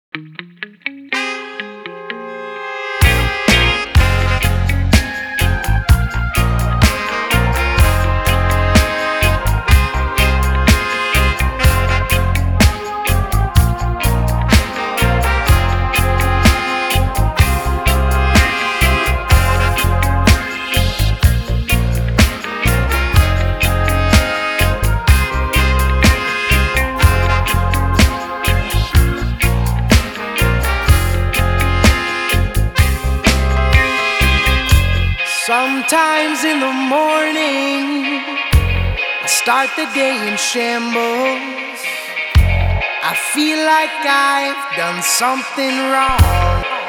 Sometimes in the morning, I start the day in shambles. I feel like I've done something wrong.